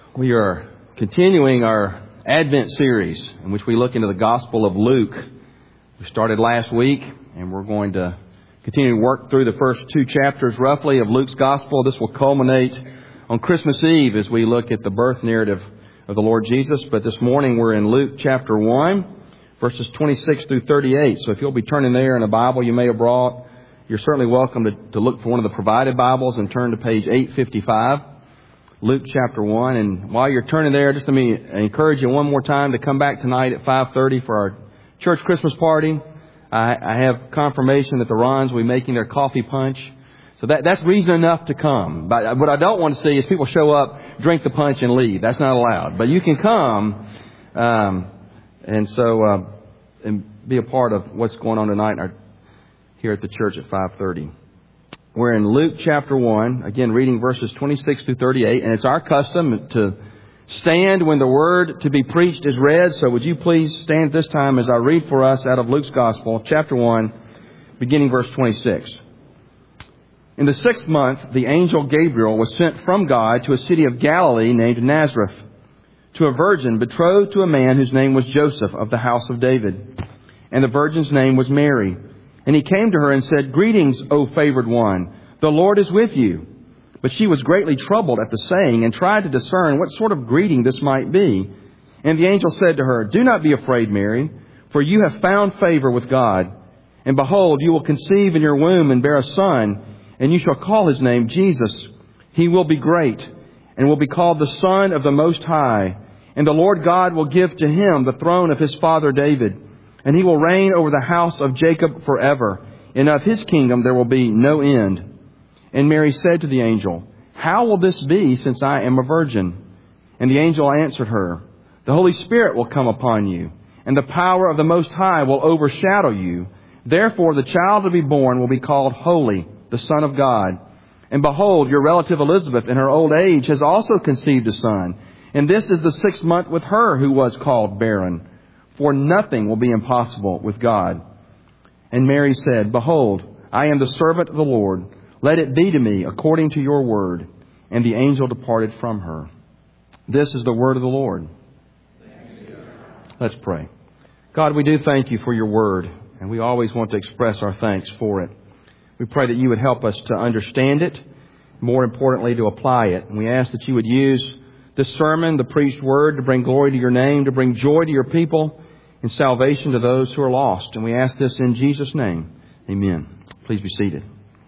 We are continuing our Advent series in which we look into the Gospel of Luke. We started last week, and we're going to continue to work through the first two chapters roughly of Luke's Gospel. This will culminate on Christmas Eve as we look at the birth narrative of the Lord Jesus. But this morning we're in Luke chapter 1, verses 26 through 38. So if you'll be turning there in a Bible you may have brought, you're certainly welcome to look for one of the provided Bibles and turn to page 855. Luke chapter 1. And while you're turning there, just let me encourage you one more time to come back tonight at 5:30 for our church Christmas party. I have confirmation that the Rons will be making their coffee punch. So that's reason enough to come. But what I don't want to see is people show up, drink the punch, and leave. That's not allowed. But you can come and be a part of what's going on tonight here at the church at 5:30. We're in Luke chapter 1, again reading verses 26 through 38, and it's our custom to stand when the word to be preached is read. So would you please stand this time as I read for us out of Luke's Gospel, chapter 1, beginning verse 26. In the 6th month, the angel Gabriel was sent from God to a city of Galilee named Nazareth, to a virgin betrothed to a man whose name was Joseph of the house of David. And the virgin's name was Mary. And he came to her and said, "Greetings, O favored one, the Lord is with you." But she was greatly troubled at the saying and tried to discern what sort of greeting this might be. And the angel said to her, "Do not be afraid, Mary, for you have found favor with God. And behold, you will conceive in your womb and bear a son, and you shall call his name Jesus. He will be great and will be called the Son of the Most High. And the Lord God will give to him the throne of his father David. And he will reign over the house of Jacob forever, and of his kingdom there will be no end." And Mary said to the angel, "How will this be, since I am a virgin?" And the angel answered her, "The Holy Spirit will come upon you, and the power of the Most High will overshadow you. Therefore the child to be born will be called Holy, the Son of God. And behold, your relative Elizabeth in her old age has also conceived a son, and this is the 6th month with her who was called barren. For nothing will be impossible with God." And Mary said, "Behold, I am the servant of the Lord. Let it be to me according to your word." And the angel departed from her. This is the word of the Lord. Let's pray. God, we do thank you for your word, and we always want to express our thanks for it. We pray that you would help us to understand it, more importantly, to apply it. And we ask that you would use this sermon, the preached word, to bring glory to your name, to bring joy to your people, and salvation to those who are lost. And we ask this in Jesus' name. Amen. Please be seated.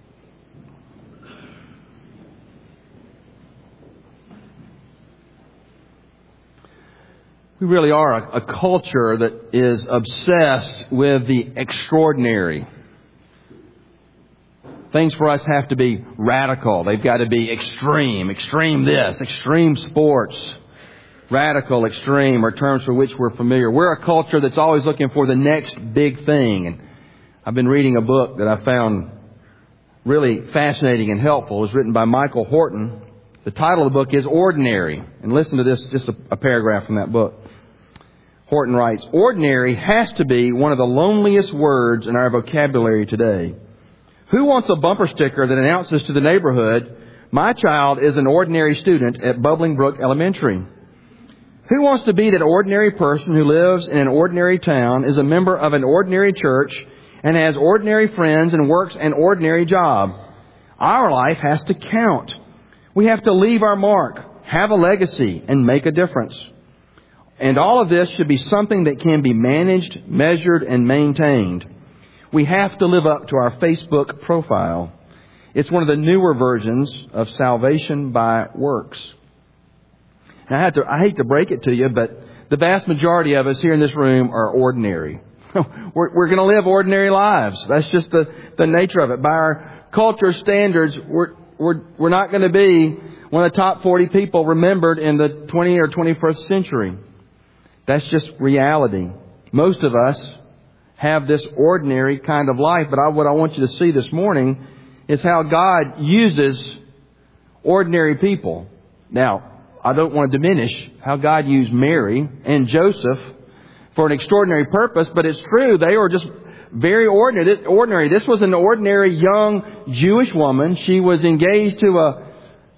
We really are a culture that is obsessed with the extraordinary. Things for us have to be radical. They've got to be extreme. Extreme this, extreme sports. Radical, extreme are terms for which we're familiar. We're a culture that's always looking for the next big thing. And I've been reading a book that I found really fascinating and helpful. It was written by Michael Horton. The title of the book is Ordinary. And listen to this, just a paragraph from that book. Horton writes, "Ordinary has to be one of the loneliest words in our vocabulary today. Who wants a bumper sticker that announces to the neighborhood, 'My child is an ordinary student at Bubbling Brook Elementary'? Who wants to be that ordinary person who lives in an ordinary town, is a member of an ordinary church, and has ordinary friends and works an ordinary job? Our life has to count. We have to leave our mark, have a legacy, and make a difference. And all of this should be something that can be managed, measured, and maintained. We have to live up to our Facebook profile. It's one of the newer versions of salvation by works." Now, I hate to break it to you, but the vast majority of us here in this room are ordinary. We're going to live ordinary lives. That's just the nature of it. By our culture standards, we're not going to be one of the top 40 people remembered in the 20th or 21st century. That's just reality. Most of us have this ordinary kind of life. But what I want you to see this morning is how God uses ordinary people. Now, I don't want to diminish how God used Mary and Joseph for an extraordinary purpose, but it's true. They were just very ordinary. This was an ordinary young Jewish woman. She was engaged to a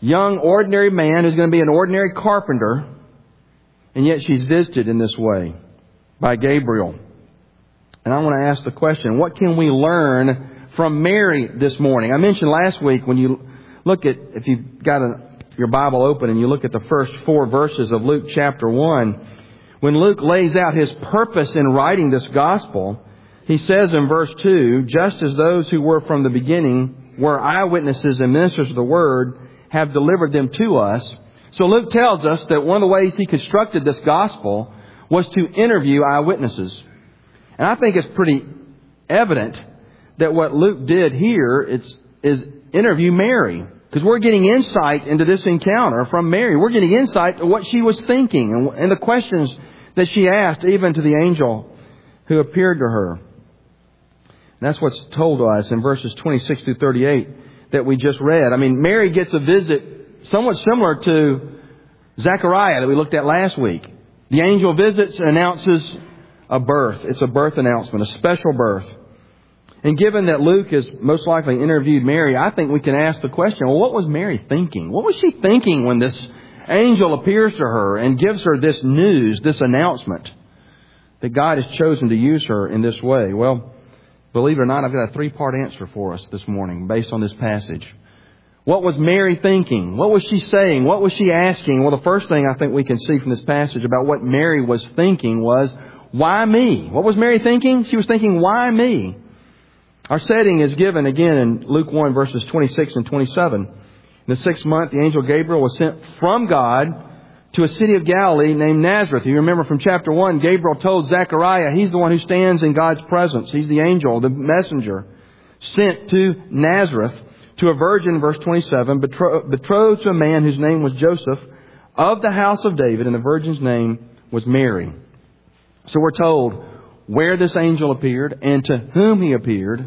young, ordinary man who's going to be an ordinary carpenter, and yet she's visited in this way by Gabriel. And I want to ask the question, what can we learn from Mary this morning? I mentioned last week when you look at, if you've got your Bible open and you look at the first 4 verses of Luke chapter 1, when Luke lays out his purpose in writing this gospel, he says in verse 2, just as those who were from the beginning were eyewitnesses and ministers of the word have delivered them to us. So Luke tells us that one of the ways he constructed this gospel was to interview eyewitnesses. And I think it's pretty evident that what Luke did here is interview Mary. Because we're getting insight into this encounter from Mary. We're getting insight to what she was thinking and the questions that she asked, even to the angel who appeared to her. And that's what's told to us in verses 26 through 38 that we just read. I mean, Mary gets a visit somewhat similar to Zechariah that we looked at last week. The angel visits and announces a birth. It's a birth announcement, a special birth. And given that Luke has most likely interviewed Mary, I think we can ask the question, well, what was Mary thinking? What was she thinking when this angel appears to her and gives her this news, this announcement that God has chosen to use her in this way? Well, believe it or not, I've got a 3-part answer for us this morning based on this passage. What was Mary thinking? What was she saying? What was she asking? Well, the first thing I think we can see from this passage about what Mary was thinking was, why me? What was Mary thinking? She was thinking, why me? Our setting is given again in Luke 1 verses 26 and 27. In the 6th month, the angel Gabriel was sent from God to a city of Galilee named Nazareth. You remember from chapter 1, Gabriel told Zechariah, he's the one who stands in God's presence. He's the angel, the messenger, sent to Nazareth to a virgin, verse 27, betrothed to a man whose name was Joseph, of the house of David, and the virgin's name was Mary. So we're told where this angel appeared and to whom he appeared,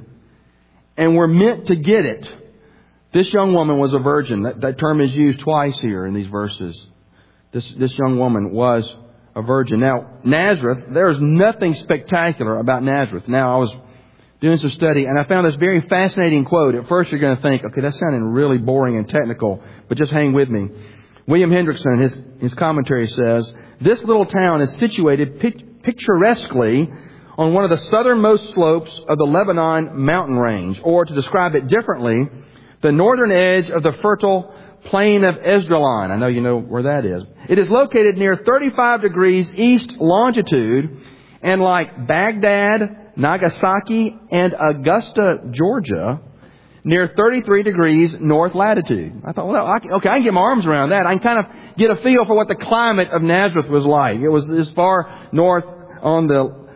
and we're meant to get it. This young woman was a virgin. That term is used twice here in these verses. This young woman was a virgin. Now, Nazareth, there's nothing spectacular about Nazareth. Now, I was doing some study, and I found this very fascinating quote. At first, you're going to think, okay, that's sounding really boring and technical, but just hang with me. William Hendrickson, his commentary says, this little town is situated picturesquely on one of the southernmost slopes of the Lebanon mountain range, or to describe it differently, the northern edge of the fertile plain of Esdraelon. I know you know where that is. It is located near 35 degrees east longitude, and like Baghdad, Nagasaki, and Augusta, Georgia, near 33 degrees north latitude. I thought, well, I can get my arms around that. I can kind of get a feel for what the climate of Nazareth was like. It was as far north on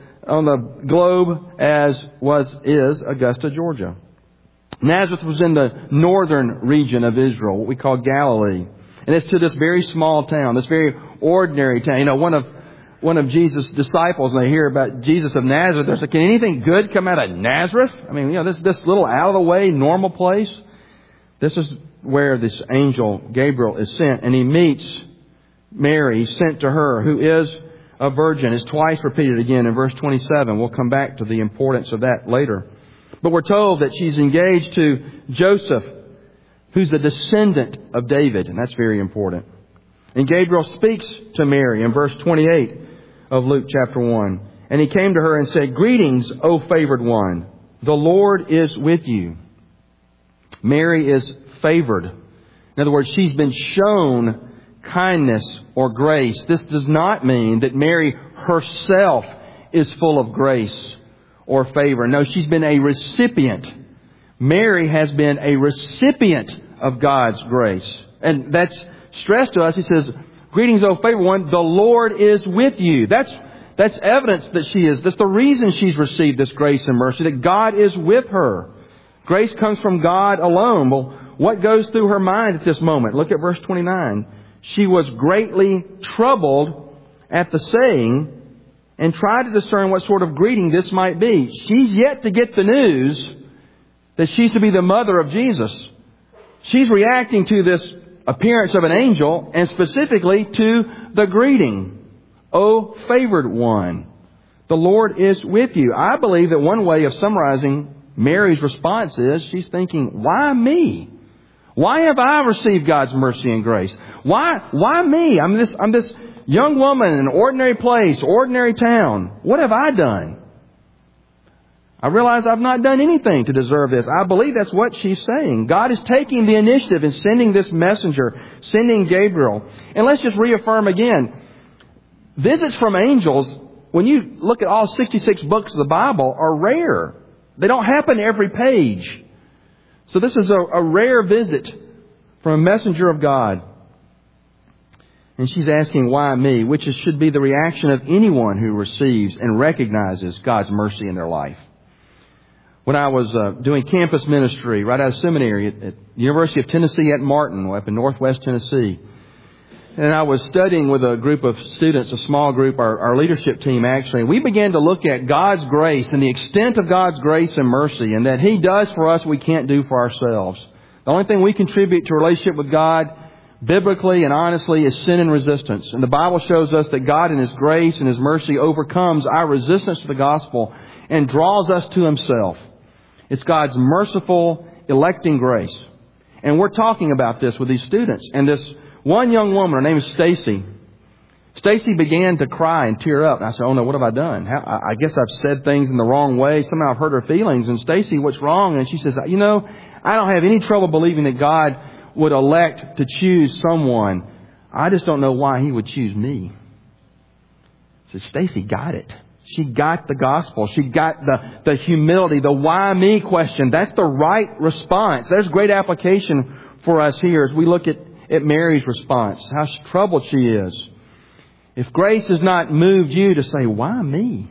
the globe as is Augusta, Georgia. Nazareth was in the northern region of Israel, what we call Galilee. And it's to this very small town, this very ordinary town. You know, one of Jesus' disciples, and they hear about Jesus of Nazareth, they're like, can anything good come out of Nazareth? I mean, you know, this little out-of-the-way, normal place. This is where this angel Gabriel is sent, and he meets Mary, sent to her, who is a virgin. It's twice repeated again in verse 27. We'll come back to the importance of that later. But we're told that she's engaged to Joseph, who's a descendant of David, and that's very important. And Gabriel speaks to Mary in verse 28 of Luke chapter 1. And he came to her and said, greetings, O favored one. The Lord is with you. Mary is favored. In other words, she's been shown kindness or grace. This does not mean that Mary herself is full of grace or favor. No, she's been a recipient. Mary has been a recipient of God's grace. And that's stressed to us. He says, greetings, O favored one, the Lord is with you. That's evidence that she is. That's the reason she's received this grace and mercy, that God is with her. Grace comes from God alone. Well, what goes through her mind at this moment? Look at verse 29. She was greatly troubled at the saying and tried to discern what sort of greeting this might be. She's yet to get the news that she's to be the mother of Jesus. She's reacting to this appearance of an angel, and specifically to the greeting. O favored one, the Lord is with you. I believe that one way of summarizing Mary's response is she's thinking, why me? Why have I received God's mercy and grace? Why me? I'm this young woman in an ordinary place, ordinary town. What have I done? I realize I've not done anything to deserve this. I believe that's what she's saying. God is taking the initiative in sending this messenger, sending Gabriel. And let's just reaffirm again, visits from angels, when you look at all 66 books of the Bible, are rare. They don't happen every page. So this is a rare visit from a messenger of God. And she's asking, why me? Which should be the reaction of anyone who receives and recognizes God's mercy in their life. When I was doing campus ministry right out of seminary at the University of Tennessee at Martin, up in northwest Tennessee, and I was studying with a group of students, a small group, our leadership team actually, and we began to look at God's grace and the extent of God's grace and mercy, and that He does for us what we can't do for ourselves. The only thing we contribute to a relationship with God, biblically and honestly, is sin and resistance. And the Bible shows us that God in His grace and His mercy overcomes our resistance to the gospel and draws us to Himself. It's God's merciful, electing grace. And we're talking about this with these students. And this one young woman, her name is Stacy. Stacy began to cry and tear up. And I said, oh no, what have I done? I guess I've said things in the wrong way. Somehow I've hurt her feelings. And Stacy, what's wrong? And she says, I don't have any trouble believing that God would elect to choose someone. I just don't know why He would choose me. I said, Stacy got it. She got the gospel. She got the humility, the why me question. That's the right response. There's great application for us here as we look at Mary's response, how troubled she is. If grace has not moved you to say, why me?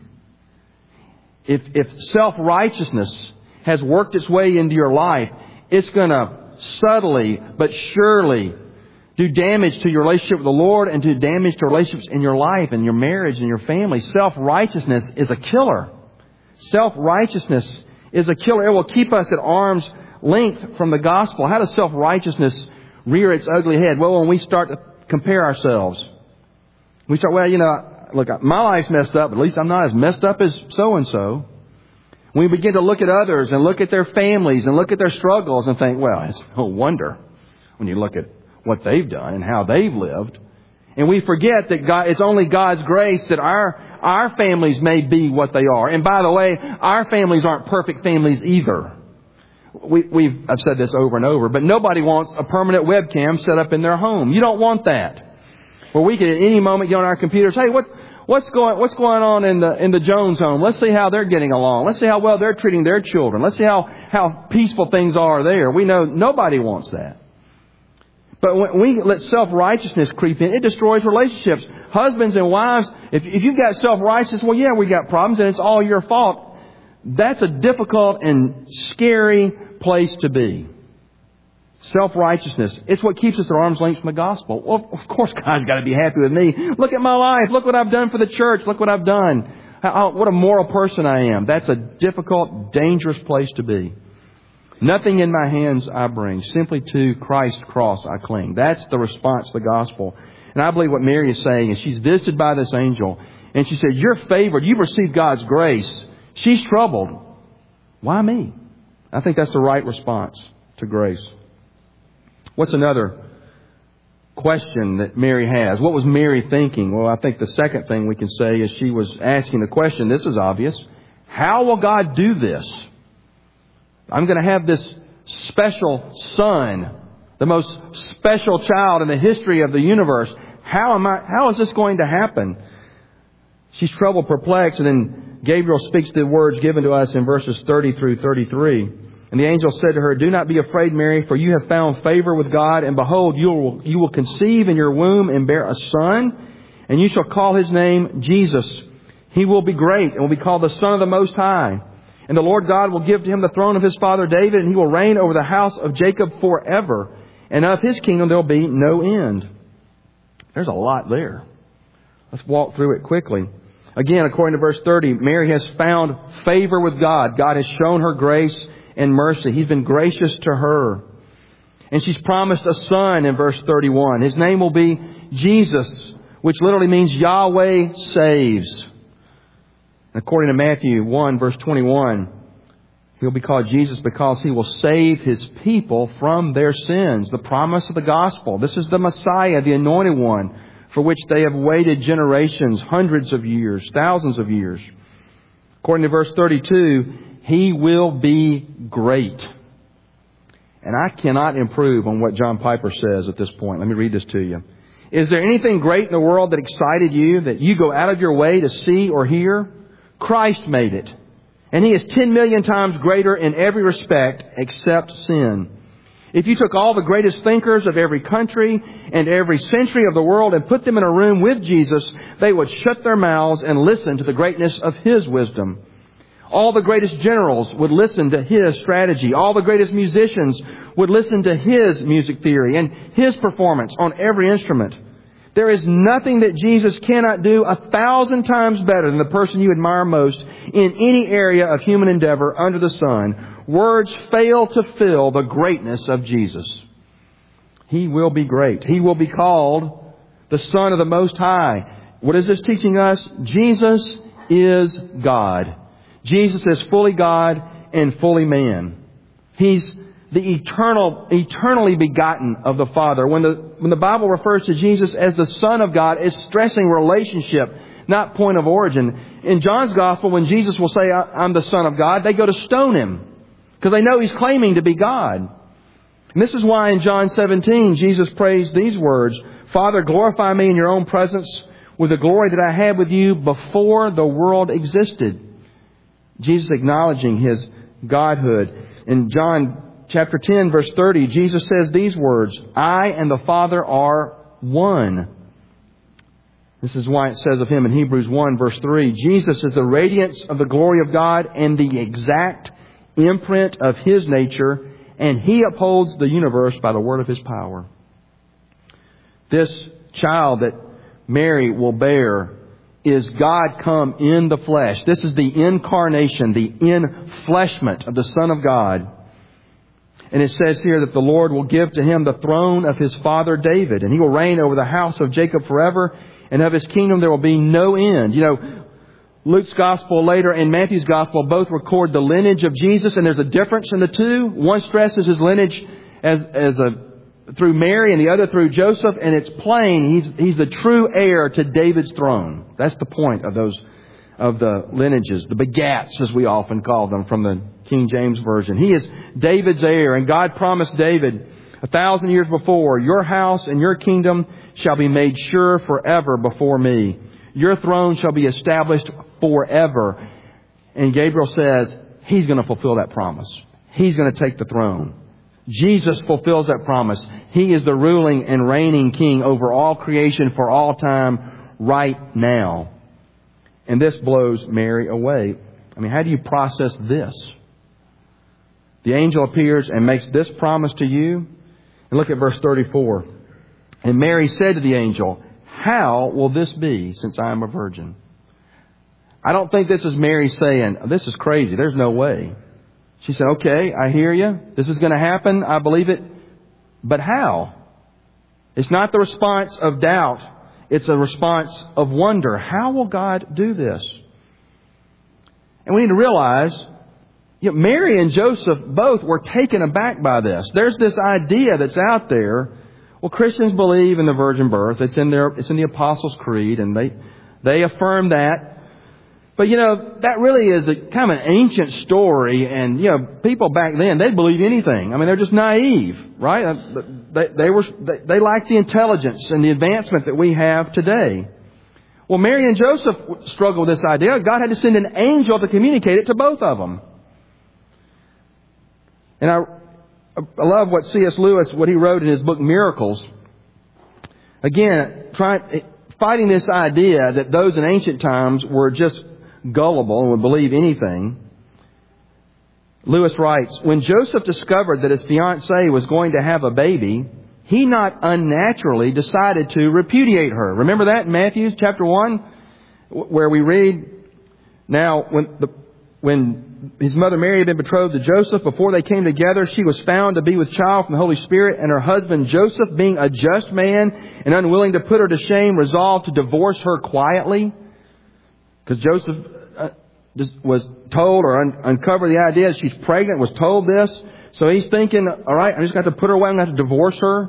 If self-righteousness has worked its way into your life, it's going to subtly but surely do damage to your relationship with the Lord and do damage to relationships in your life and your marriage and your family. Self-righteousness is a killer. Self-righteousness is a killer. It will keep us at arm's length from the gospel. How does self-righteousness rear its ugly head? Well, when we start to compare ourselves. We start, look, my life's messed up, but at least I'm not as messed up as so-and-so. When we begin to look at others and look at their families and look at their struggles and think, well, it's no wonder when you look at what they've done and how they've lived. And we forget that it's only God's grace that our families may be what they are. And by the way, our families aren't perfect families either. I've said this over and over, but nobody wants a permanent webcam set up in their home. You don't want that. Where we can at any moment get on our computers, hey, what's going on in the Jones home? Let's see how they're getting along. Let's see how well they're treating their children. Let's see how peaceful things are there. We know nobody wants that. But when we let self-righteousness creep in, it destroys relationships. Husbands and wives, if you've got self-righteousness, well, yeah, we got problems and it's all your fault. That's a difficult and scary place to be. Self-righteousness. It's what keeps us at arm's length from the gospel. Well, of course God's got to be happy with me. Look at my life. Look what I've done for the church. Look what I've done. What a moral person I am. That's a difficult, dangerous place to be. Nothing in my hands I bring. Simply to Christ's cross I cling. That's the response to the gospel. And I believe what Mary is saying is she's visited by this angel. And she said, you're favored. You've received God's grace. She's troubled. Why me? I think that's the right response to grace. What's another question that Mary has? What was Mary thinking? Well, I think the second thing we can say is she was asking the question, this is obvious, how will God do this? I'm going to have this special son, the most special child in the history of the universe. How is this going to happen? She's troubled, perplexed, and then Gabriel speaks the words given to us in verses 30 through 33. And the angel said to her, do not be afraid, Mary, for you have found favor with God, and behold, you will conceive in your womb and bear a son, and you shall call his name Jesus. He will be great and will be called the Son of the Most High. And the Lord God will give to him the throne of his father David, and he will reign over the house of Jacob forever. And of his kingdom there will be no end. There's a lot there. Let's walk through it quickly. Again, according to verse 30, Mary has found favor with God. God has shown her grace and mercy. He's been gracious to her. And she's promised a son in verse 31. His name will be Jesus, which literally means Yahweh saves. According to Matthew 1, verse 21, He'll be called Jesus because He will save His people from their sins. The promise of the gospel. This is the Messiah, the Anointed One, for which they have waited generations, hundreds of years, thousands of years. According to verse 32, He will be great. And I cannot improve on what John Piper says at this point. Let me read this to you. Is there anything great in the world that excited you, that you go out of your way to see or hear? Christ made it. And He is 10 million times greater in every respect except sin. If you took all the greatest thinkers of every country and every century of the world and put them in a room with Jesus, they would shut their mouths and listen to the greatness of His wisdom. All the greatest generals would listen to His strategy. All the greatest musicians would listen to His music theory and His performance on every instrument. There is nothing that Jesus cannot do 1,000 times better than the person you admire most in any area of human endeavor under the sun. Words fail to fill the greatness of Jesus. He will be great. He will be called the Son of the Most High. What is this teaching us? Jesus is God. Jesus is fully God and fully man. He's the eternally begotten of the Father. When the Bible refers to Jesus as the Son of God, it's stressing relationship, not point of origin. In John's Gospel, when Jesus will say, I'm the Son of God, they go to stone Him because they know He's claiming to be God. And this is why in John 17, Jesus prays these words, Father, glorify me in your own presence with the glory that I had with you before the world existed. Jesus acknowledging His Godhood. In John chapter 10, verse 30, Jesus says these words, I and the Father are one. This is why it says of Him in Hebrews 1, verse 3, Jesus is the radiance of the glory of God and the exact imprint of His nature, and He upholds the universe by the word of His power. This child that Mary will bear is God come in the flesh. This is the incarnation, the infleshment of the Son of God. And it says here that the Lord will give to Him the throne of His father David, and He will reign over the house of Jacob forever, and of His kingdom there will be no end. You know, Luke's Gospel later and Matthew's Gospel both record the lineage of Jesus, and there's a difference in the two. One stresses His lineage through Mary and the other through Joseph, and it's plain He's the true heir to David's throne. That's the point of the lineages, the begats as we often call them from the King James Version. He is David's heir, and God promised David 1,000 years before, your house and your kingdom shall be made sure forever before me. Your throne shall be established forever. And Gabriel says He's going to fulfill that promise. He's going to take the throne. Jesus fulfills that promise. He is the ruling and reigning King over all creation for all time right now. And this blows Mary away. I mean, how do you process this? The angel appears and makes this promise to you. And look at verse 34. And Mary said to the angel, how will this be since I am a virgin? I don't think this is Mary saying, this is crazy. There's no way. She said, okay, I hear you. This is going to happen. I believe it. But how? It's not the response of doubt. It's a response of wonder. How will God do this? And we need to realize, Mary and Joseph both were taken aback by this. There's this idea that's out there. Well, Christians believe in the virgin birth. It's in the Apostles' Creed, and they affirm that. But, that really is a kind of an ancient story. And, people back then, they'd believe anything. I mean, they're just naive, right? They lack the intelligence and the advancement that we have today. Well, Mary and Joseph struggled with this idea. God had to send an angel to communicate it to both of them. And I love what C.S. Lewis, what he wrote in his book Miracles. Again, fighting this idea that those in ancient times were just gullible and would believe anything. Lewis writes, when Joseph discovered that his fiancée was going to have a baby, he not unnaturally decided to repudiate her. Remember that in Matthew chapter 1, where we read, now when his mother Mary had been betrothed to Joseph, before they came together, she was found to be with child from the Holy Spirit, and her husband Joseph, being a just man and unwilling to put her to shame, resolved to divorce her quietly. Because was told or uncovered the idea that she's pregnant, was told this. So he's thinking, all right, I'm just going to have to put her away. I'm going to have to divorce her.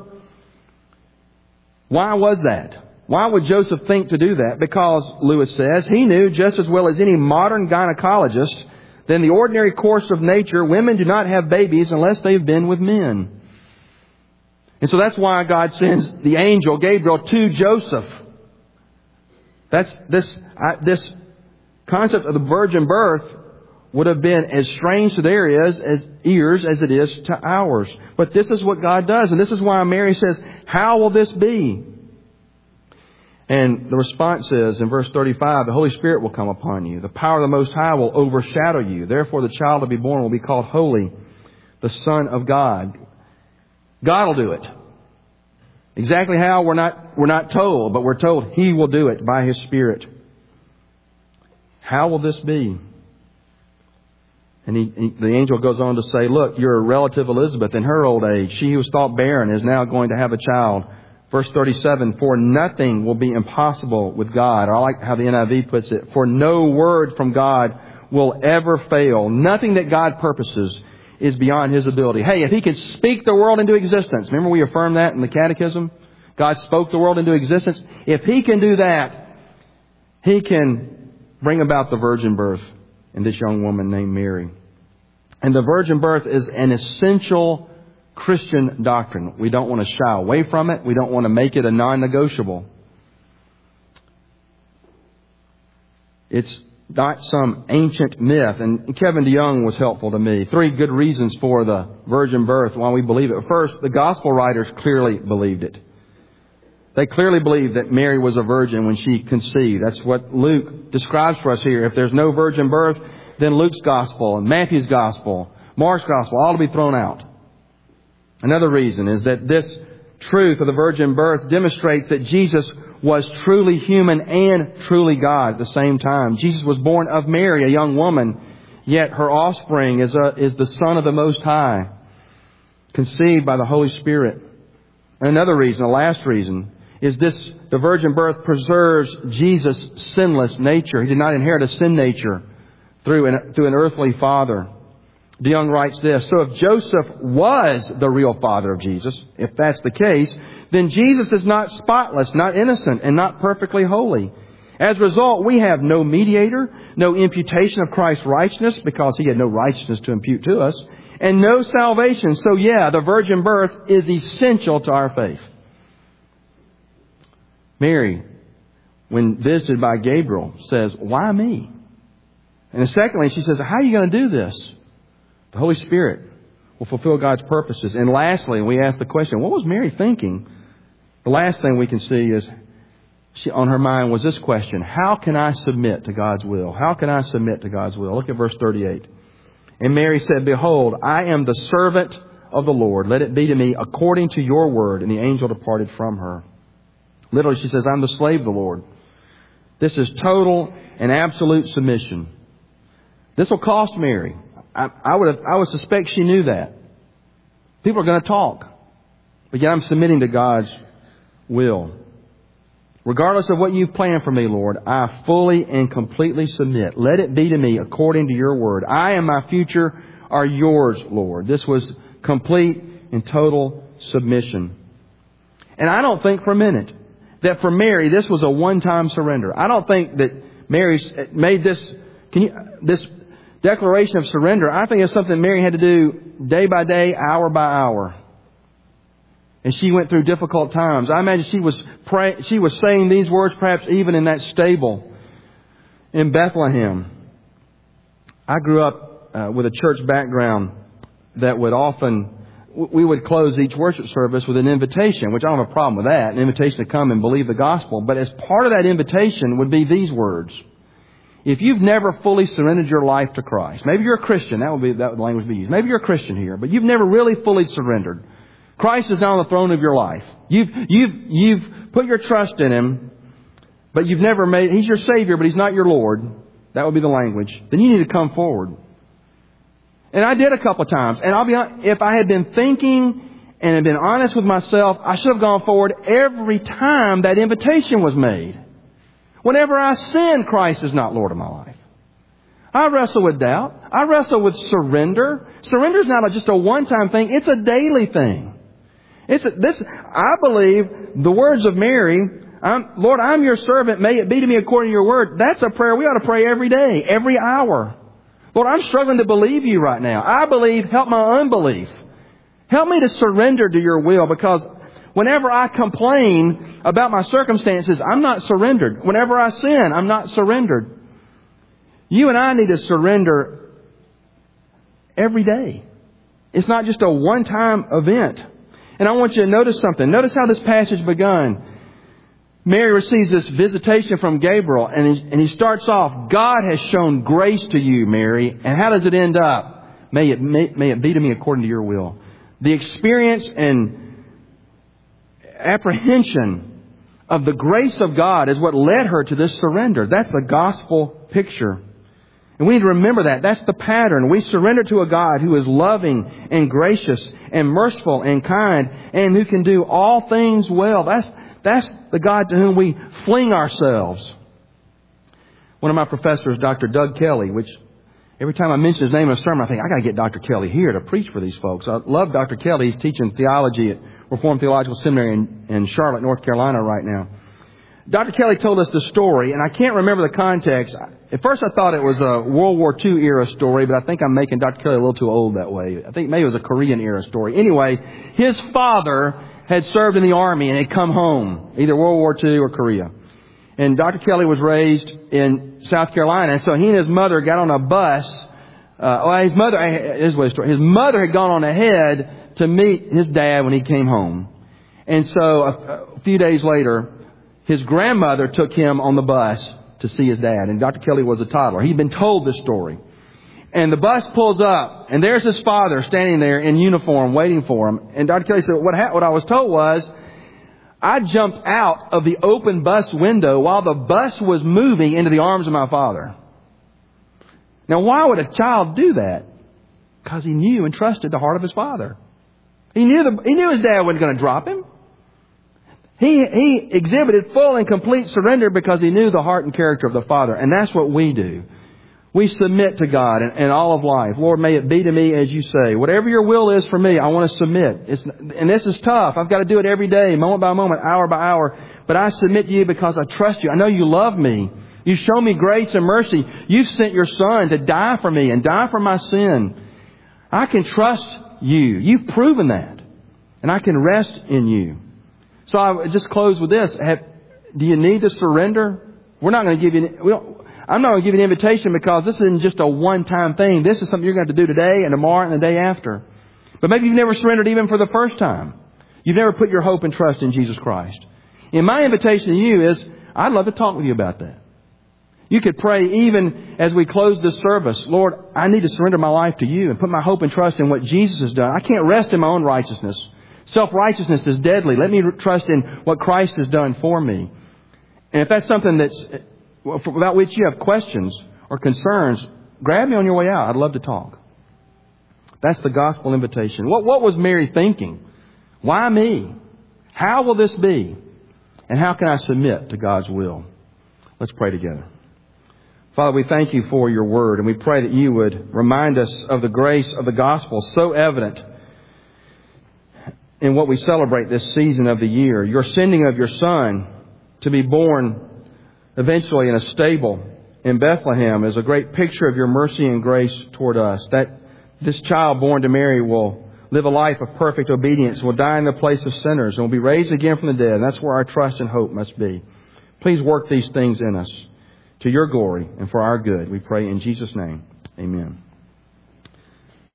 Why was that? Why would Joseph think to do that? Because, Lewis says, he knew just as well as any modern gynecologist that in the ordinary course of nature, women do not have babies unless they've been with men. And so that's why God sends the angel Gabriel to Joseph. That's this concept of the virgin birth would have been as strange to their ears as it is to ours. But this is what God does. And this is why Mary says, how will this be? And the response is in verse 35, the Holy Spirit will come upon you. The power of the Most High will overshadow you. Therefore the child to be born will be called Holy, the Son of God. God will do it. Exactly how, we're not told, but we're told He will do it by His Spirit. How will this be? And the angel goes on to say, look, your relative Elizabeth in her old age, she who was thought barren is now going to have a child. Verse 37, for nothing will be impossible with God. Or I like how the NIV puts it, for no word from God will ever fail. Nothing that God purposes is beyond His ability. Hey, if He could speak the world into existence, remember we affirmed that in the Catechism? God spoke the world into existence. If He can do that, He can bring about the virgin birth in this young woman named Mary. And the virgin birth is an essential Christian doctrine. We don't want to shy away from it. We don't want to make it a non-negotiable. It's not some ancient myth. And Kevin DeYoung was helpful to me. 3 good reasons for the virgin birth, why we believe it. First, the gospel writers clearly believed it. They clearly believed that Mary was a virgin when she conceived. That's what Luke describes for us here. If there's no virgin birth, then Luke's gospel and Matthew's gospel, Mark's gospel, all to be thrown out. Another reason is that this truth of the virgin birth demonstrates that Jesus was truly human and truly God at the same time. Jesus was born of Mary, a young woman, yet her offspring is the Son of the Most High, conceived by the Holy Spirit. And another reason, the last reason, is the virgin birth preserves Jesus' sinless nature. He did not inherit a sin nature through an earthly father. DeYoung writes this, so if Joseph was the real father of Jesus, if that's the case, then Jesus is not spotless, not innocent, and not perfectly holy. As a result, we have no mediator, no imputation of Christ's righteousness, because He had no righteousness to impute to us, and no salvation. So the virgin birth is essential to our faith. Mary, when visited by Gabriel, says, why me? And secondly, she says, how are you going to do this? The Holy Spirit will fulfill God's purposes. And lastly, we ask the question, what was Mary thinking? The last thing we can see is on her mind was this question, how can I submit to God's will? How can I submit to God's will? Look at verse 38. And Mary said, behold, I am the servant of the Lord. Let it be to me according to your word. And the angel departed from her. Literally, she says, I'm the slave of the Lord. This is total and absolute submission. This will cost Mary. I would suspect she knew that. People are going to talk. But yet I'm submitting to God's will. Regardless of what you've planned for me, Lord, I fully and completely submit. Let it be to me according to your word. I and my future are yours, Lord. This was complete and total submission. And I don't think for a minute that for Mary this was a one-time surrender. I don't think that Mary made this declaration of surrender. I think it's something Mary had to do day by day, hour by hour. And she went through difficult times. I imagine she was saying these words perhaps even in that stable in Bethlehem. I grew up with a church background that we would close each worship service with an invitation, which I don't have a problem with that, an invitation to come and believe the gospel. But as part of that invitation would be these words. If you've never fully surrendered your life to Christ, maybe you're a Christian, that would language be used. Maybe you're a Christian here, but you've never really fully surrendered. Christ is now on the throne of your life. You've put your trust in Him, but He's your Savior, but He's not your Lord. That would be the language. Then you need to come forward. And I did a couple of times. And I'll be honest, if I had been thinking and had been honest with myself, I should have gone forward every time that invitation was made. Whenever I sin, Christ is not Lord of my life. I wrestle with doubt. I wrestle with surrender. Surrender is not just a one-time thing. It's a daily thing. I believe the words of Mary, Lord, I'm your servant. May it be to me according to your word. That's a prayer we ought to pray every day, every hour. Lord, I'm struggling to believe you right now. I believe, help my unbelief. Help me to surrender to your will, because whenever I complain about my circumstances, I'm not surrendered. Whenever I sin, I'm not surrendered. You and I need to surrender every day. It's not just a one-time event. And I want you to notice something. Notice how this passage begun. Mary receives this visitation from Gabriel, and he starts off, God has shown grace to you, Mary. And how does it end up? May it be to me according to your will. The experience and apprehension of the grace of God is what led her to this surrender. That's the gospel picture. And we need to remember that. That's the pattern. We surrender to a God who is loving and gracious and merciful and kind and who can do all things well. That's the God to whom we fling ourselves. One of my professors, Dr. Doug Kelly, which every time I mention his name in a sermon, I think, I got to get Dr. Kelly here to preach for these folks. I love Dr. Kelly. He's teaching theology at Reformed Theological Seminary in Charlotte, North Carolina right now. Dr. Kelly told us the story, and I can't remember the context. At first I thought it was a World War II era story, but I think I'm making Dr. Kelly a little too old that way. I think maybe it was a Korean era story. Anyway, his father had served in the army and had come home, either World War II or Korea. And Dr. Kelly was raised in South Carolina, and so he and his mother got on a bus. His mother had gone on ahead to meet his dad when he came home. And so a few days later, his grandmother took him on the bus to see his dad. And Dr. Kelly was a toddler. He'd been told this story. And the bus pulls up, and there's his father standing there in uniform waiting for him. And Dr. Kelly said, what I was told was, I jumped out of the open bus window while the bus was moving into the arms of my father. Now, why would a child do that? Because he knew and trusted the heart of his father. He knew his dad wasn't going to drop him. He exhibited full and complete surrender because he knew the heart and character of the Father. And that's what we do. We submit to God in all of life. Lord, may it be to me as you say. Whatever your will is for me, I want to submit. And this is tough. I've got to do it every day, moment by moment, hour by hour. But I submit to you because I trust you. I know you love me. You show me grace and mercy. You've sent your Son to die for me and die for my sin. I can trust you. You've proven that. And I can rest in you. So I just close with this. Do you need to surrender? I'm not going to give you an invitation because this isn't just a one-time thing. This is something you're going to have to do today and tomorrow and the day after. But maybe you've never surrendered even for the first time. You've never put your hope and trust in Jesus Christ. And my invitation to you is, I'd love to talk with you about that. You could pray even as we close this service, Lord, I need to surrender my life to you and put my hope and trust in what Jesus has done. I can't rest in my own righteousness. Self-righteousness is deadly. Let me trust in what Christ has done for me. And if that's something about which you have questions or concerns, grab me on your way out. I'd love to talk. That's the gospel invitation. What was Mary thinking? Why me? How will this be? And how can I submit to God's will? Let's pray together. Father, we thank you for your word, and we pray that you would remind us of the grace of the gospel so evident in what we celebrate this season of the year. Your sending of your Son to be born eventually in a stable in Bethlehem is a great picture of your mercy and grace toward us. That this child born to Mary will live a life of perfect obedience, will die in the place of sinners, and will be raised again from the dead. And that's where our trust and hope must be. Please work these things in us to your glory and for our good. We pray in Jesus' name. Amen.